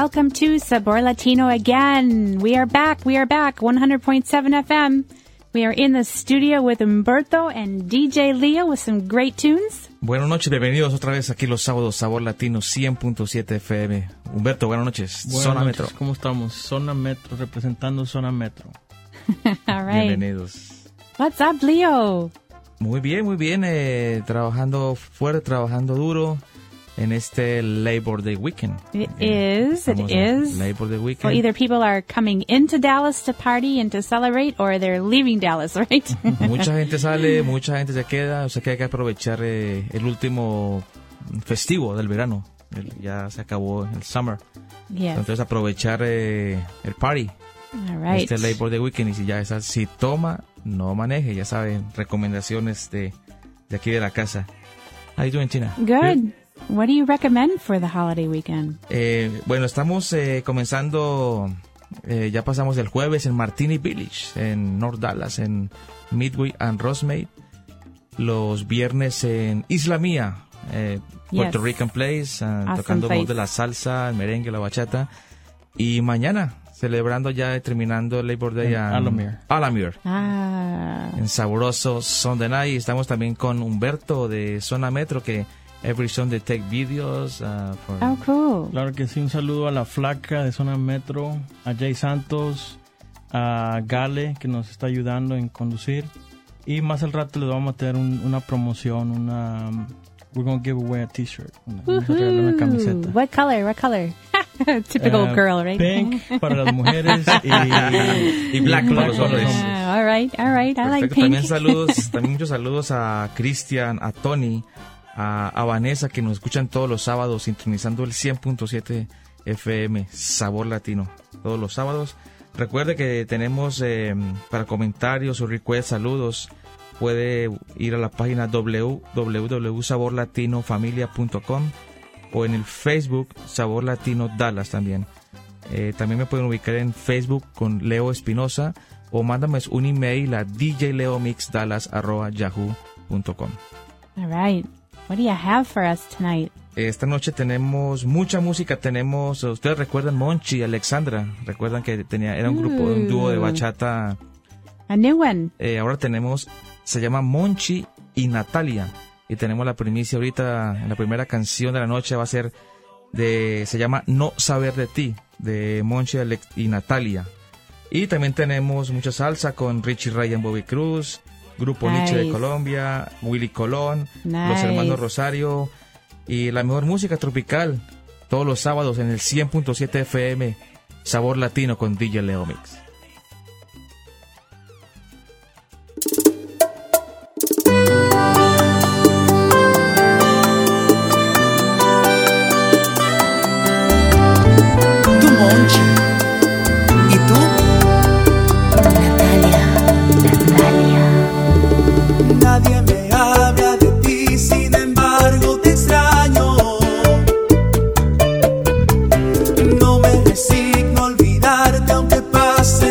welcome to Sabor Latino again. We are back, 100.7 FM. We are in the studio with Humberto and DJ Leo with some great tunes. Buenas noches, bienvenidos otra vez aquí los sábados, Sabor Latino 100.7 FM. Humberto, buenas noches. Buenas noches, Metro. ¿Cómo estamos? Zona Metro, representando Zona Metro. All right. Bienvenidos. What's up, Leo? Muy bien. Trabajando fuerte, trabajando duro en este Labor Day Weekend. It is. Labor Day Weekend. So either people are coming into Dallas to party and to celebrate, or they're leaving Dallas, right? Mucha gente sale, mucha gente se queda, o sea que hay que aprovechar el último festivo del verano. Ya se acabó el summer. Yes. Entonces aprovechar el party. All right. Este Labor Day Weekend, y si toma, no maneje, ya saben, recomendaciones de aquí de la casa. How you doing, Tina? Good. What do you recommend for the holiday weekend? Bueno, estamos comenzando, ya pasamos el jueves en Martini Village, en North Dallas, en Midway and Rosemead. Los viernes en Isla Mía, Puerto Rican Place, awesome tocando place. voz de la salsa, el merengue, la bachata. Y mañana, celebrando ya, terminando el Labor Day en Alamir. En sabroso Sunday Night. Estamos también con Humberto de Zona Metro, que every Sunday take videos. Oh, cool. Claro que sí, un saludo a la Flaca de Zona Metro, a Jay Santos, a Gale, que nos está ayudando en conducir. Y más al rato les vamos a tener una promoción, we're going to give away a t-shirt. Vamos a regalar una camiseta. What color? Typical girl, right? Pink para las mujeres y black para los hombres. All right. I like pink. También muchos saludos a Cristian, a Tony, a Vanessa, que nos escuchan todos los sábados sintonizando el 100.7 FM Sabor Latino todos los sábados. Recuerde que tenemos para comentarios o requests, saludos, puede ir a la página www.saborlatinofamilia.com o en el Facebook Sabor Latino Dallas también. También me pueden ubicar en Facebook con Leo Espinosa, o mándame un email a djleomixdallas@yahoo.com. All right. What do you have for us tonight? Esta noche tenemos mucha música. Ustedes recuerdan Monchi y Alexandra, recuerdan que era un grupo, un dúo de bachata. A new one. Ahora se llama Monchi y Natalia, y tenemos la primicia ahorita. En la primera canción de la noche se llama No Saber de Ti, de Monchi y Natalia. Y también tenemos mucha salsa con Richie Ryan, Bobby Cruz, Grupo Nietzsche de Colombia, Willy Colón, los hermanos Rosario, y la mejor música tropical todos los sábados en el 100.7 FM Sabor Latino con DJ Leo Mix. Tú, Monchi. ¿Y tú? Natalia. Nadie me habla de ti, sin embargo te extraño. No me resigno a olvidarte aunque pase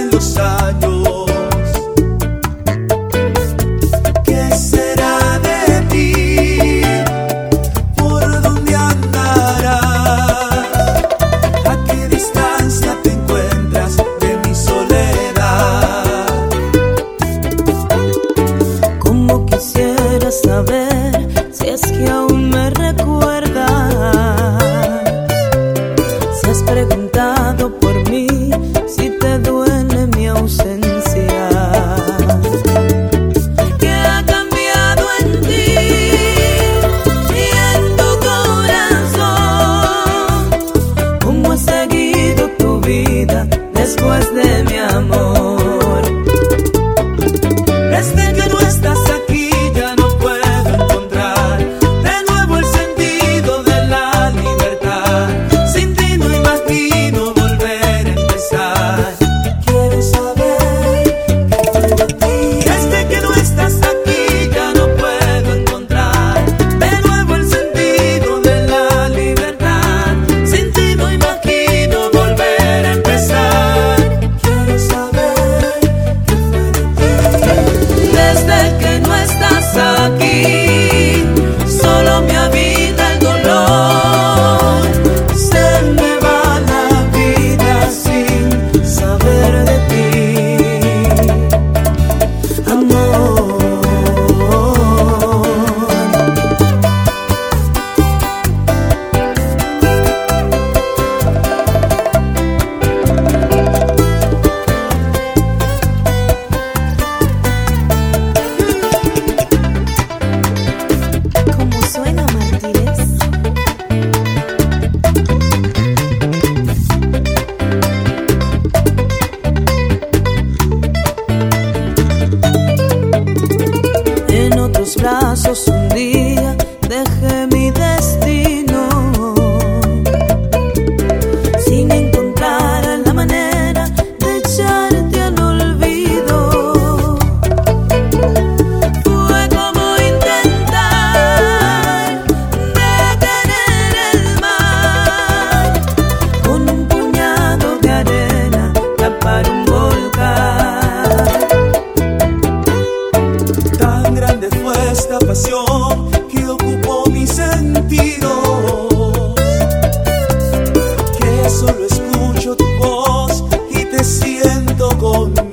loca pasión que ocupó mis sentidos, que solo escucho tu voz y te siento conmigo.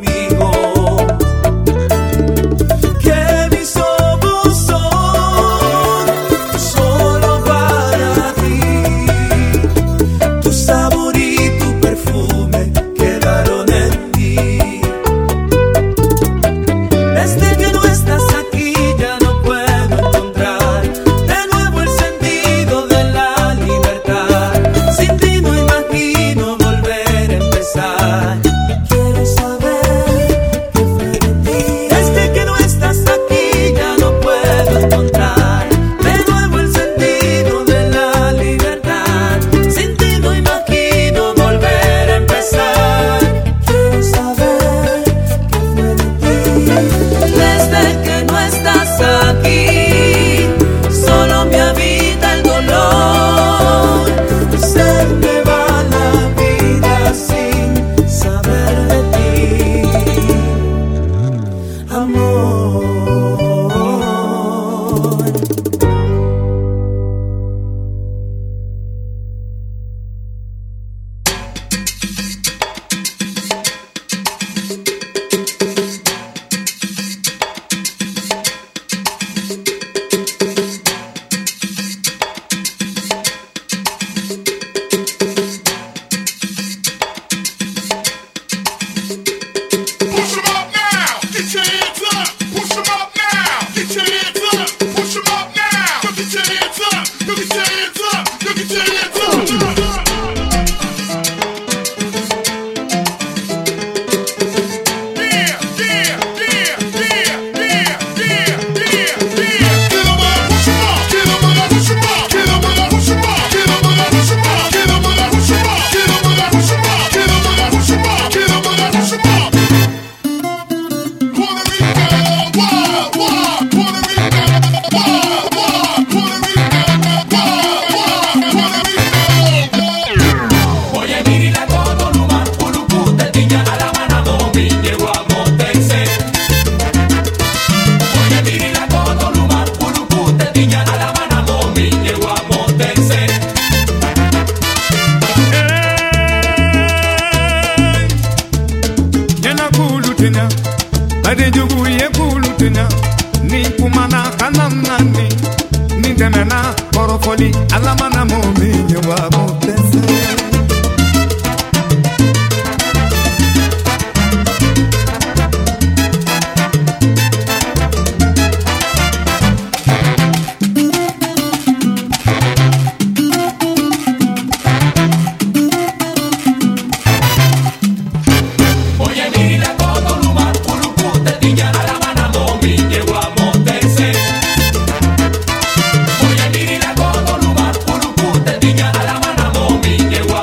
Llegó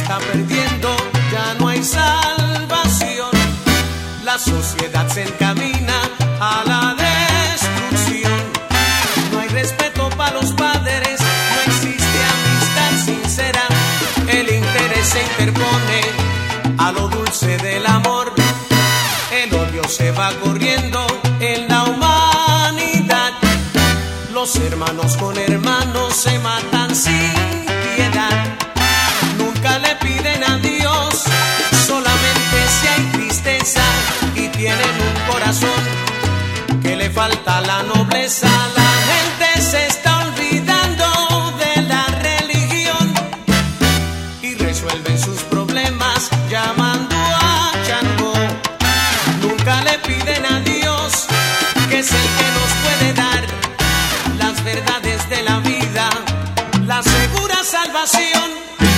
está perdiendo, ya no hay salvación. La sociedad se encamina a la destrucción. No hay respeto para los padres, no existe amistad sincera. El interés se interpone a lo dulce del amor. El odio se va corriendo en la humanidad. Los hermanos con hermanos se matan sin piedad. Nunca le piden a Dios, solamente si hay tristeza y tienen un corazón que le falta la nobleza. La gente se está olvidando de la religión y resuelven sus problemas llamando a Chango. Nunca le piden a Dios, que es el que nos puede dar las verdades de la vida, la segura salvación.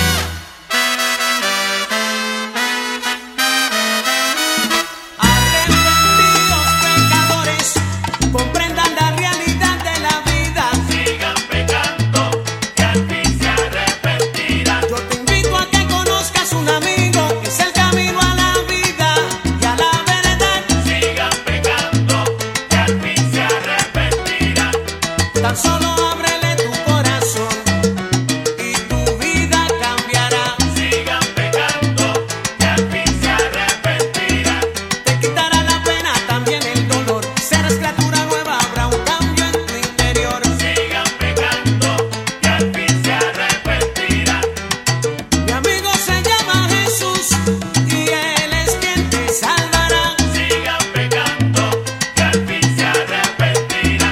Arrepentidos pecadores, comprendan la realidad de la vida. Sigan pecando, que al fin se arrepentirán. Yo te invito a que conozcas un amigo, que es el camino a la vida y a la verdad. Sigan pecando, que al fin se arrepentirán. Tan solo ábrele tu corazón y tu vida cambiará. Sigan pecando, que al fin se arrepentirán. Te quitará la pena, también el dolor. Serás criatura nueva, habrá un cambio en tu interior. Sigan pecando, que al fin se arrepentirán. Mi amigo se llama Jesús y Él es quien te salvará. Sigan pecando, que al fin se arrepentirán.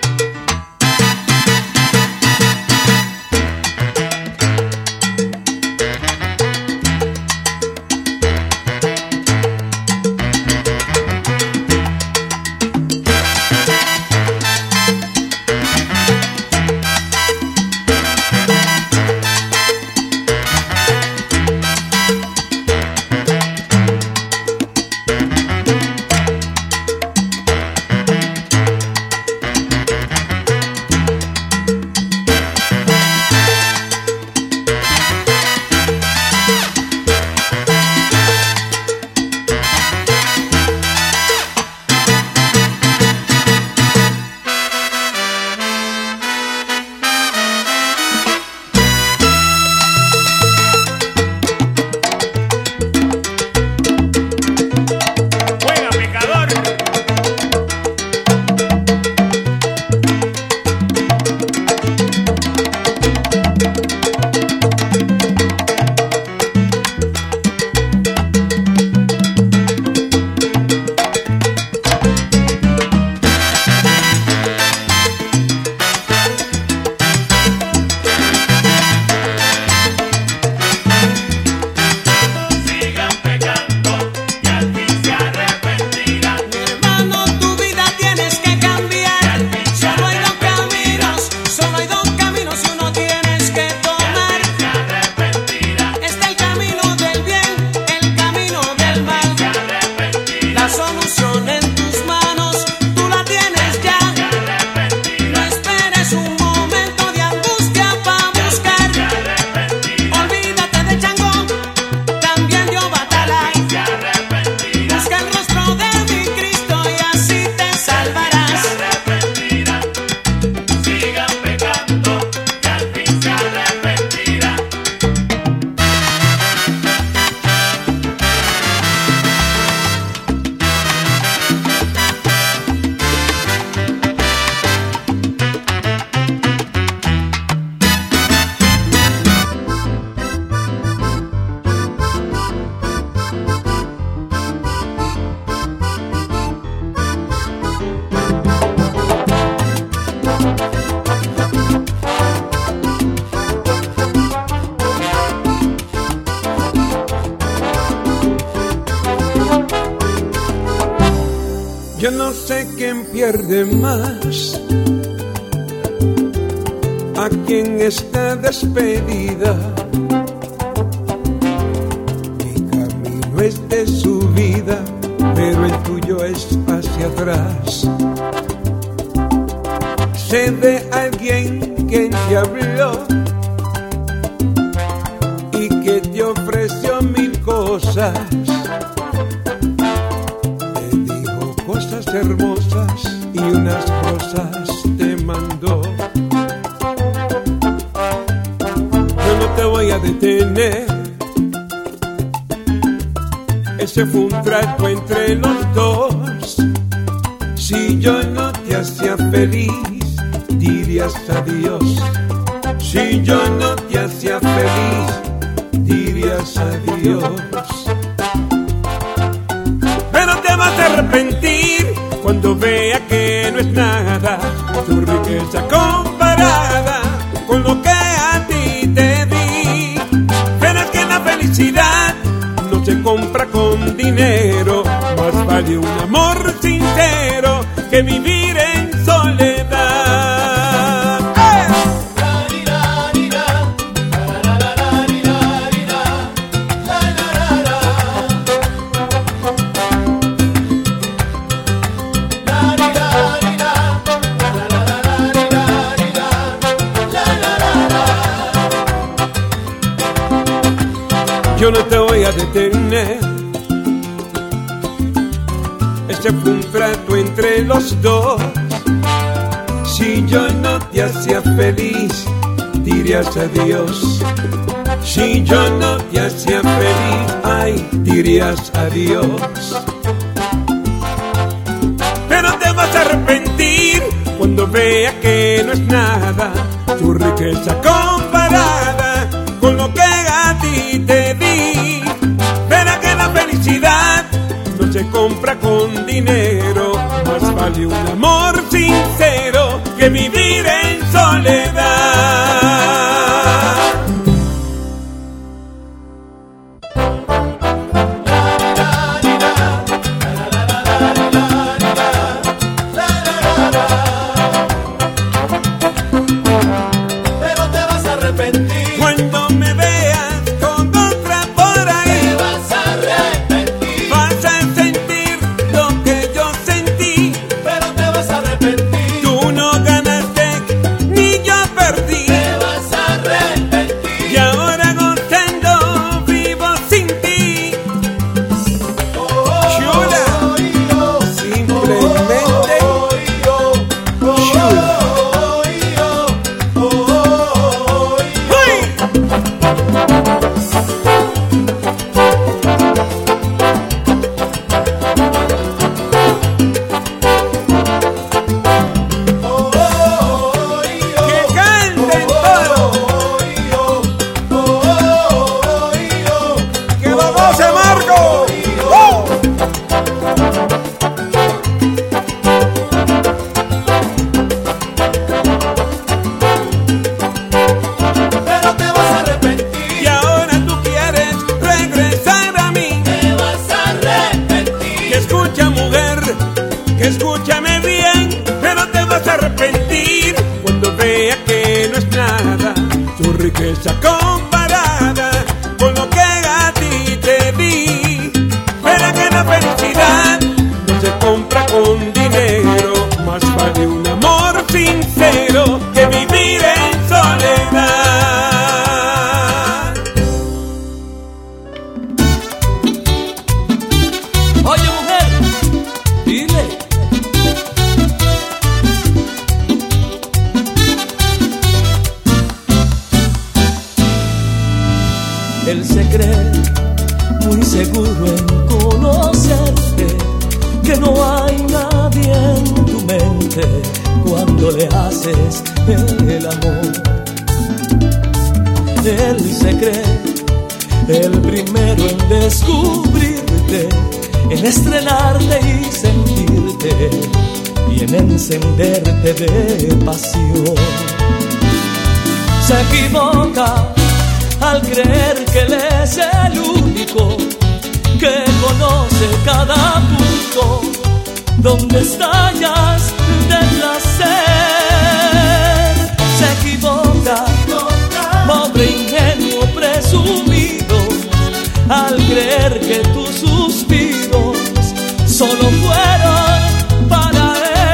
Buena, pecador. Sigan pecando, que al fin se arrepentirán. Mi hermano, tu vida tienes que cambiar. Solo hay dos caminos, solo hay dos caminos y uno tienes que tomar. Se arrepentirán. Está el camino del bien, el camino del mal. Se arrepentirán. La solución en tus manos, tú la tienes ya. Se arrepentirán. No esperes un momento de angustia para buscar. Se arrepentirán. Olvídate de Chango, también dio batalla. Se arrepentirán. Busca el rostro de mi Cristo y así te salvarás. Se arrepentirán. Sigan pecando, que al fin se arrepentirán. Yo no sé quién pierde más, a quien está despedida. Mi camino es de su vida, pero el tuyo es hacia atrás. Sé de alguien que te habló y que te ofreció cosas, te dijo cosas hermosas y unas rosas te mandó. Yo no te voy a detener, ese fue un trato entre los dos. Si yo no te hacía feliz, dirías adiós. Si yo no te hacía feliz, dirías adiós. Pero te vas a arrepentir cuando vea que no es nada tu riqueza comparada con lo que a ti te di. Verás que la felicidad no se compra con dinero, más vale un amor sincero que vivir en soledad. ¡Eh! Yo no te voy a detener, este fue un trato entre los dos. Si yo no te hacía feliz, dirías adiós. Si yo no te hacía feliz, ay, dirías adiós. Pero te vas a arrepentir cuando vea que no es nada tu riqueza comparada con lo que a ti te di. Verá que la felicidad no se compra con dinero, más vale un amor sincero que vivir en soledad. Pero te vas a arrepentir. Cuando me veas con otra por ahí, Te vas a arrepentir. vas a sentir lo que yo sentí. Pero te vas a arrepentir. Tú no ganaste ni yo perdí, Te vas a arrepentir. y ahora gozando vivo sin ti. Chula, simplemente chula. ¡Uy! Que canten todos, que lo goce Marco. Pero te vas a arrepentir. Y ahora tú quieres regresar a mí. Te vas a arrepentir. Que escucha, mujer, que escúchame bien, pero te vas a arrepentir cuando vea que no es nada tu riqueza comparada con lo que a ti te di. Verá que la felicidad no se compra con dinero, más vale un amor sincero que vivir en soledad. Oye, mujer, dile. Él se cree muy seguro en conocerte, que no hay nadie en tu mente cuando le haces el amor. Él se cree el primero en descubrirte, en estrenarte y sentirte, y en encenderte de pasión. Se equivoca al creer que él es el único que conoce cada punto donde estallas de placer. Se equivoca, pobre ingenuo presumido, al creer que tus suspiros solo fueron para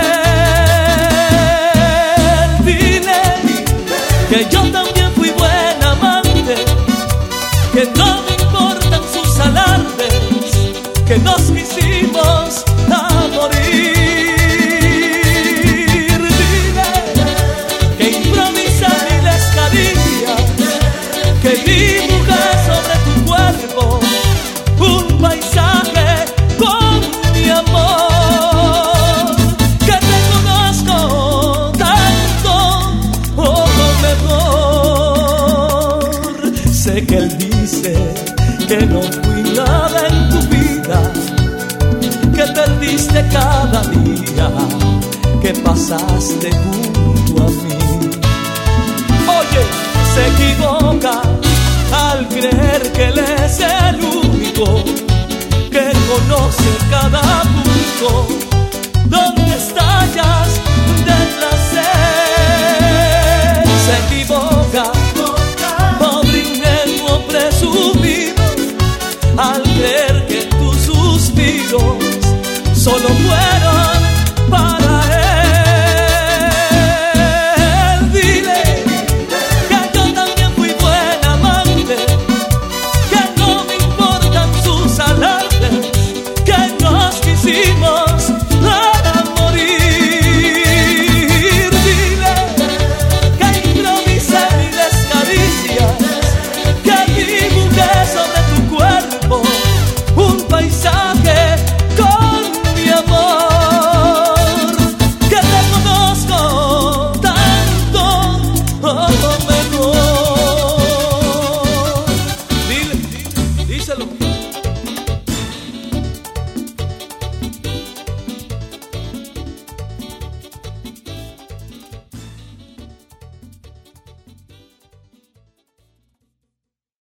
él. Dile que yo también fui buen amante, que no me importan sus alardes, que nos quisimos a morir. Dile que improvisa miles caricias, que dibuja sobre tu cuerpo un paisaje con mi amor, que te conozco tanto o mejor. Sé que él dice que no fui nada en tu vida, que perdiste cada día que pasaste junto a mí. Oye, se equivoca al creer que él es el único que conoce cada punto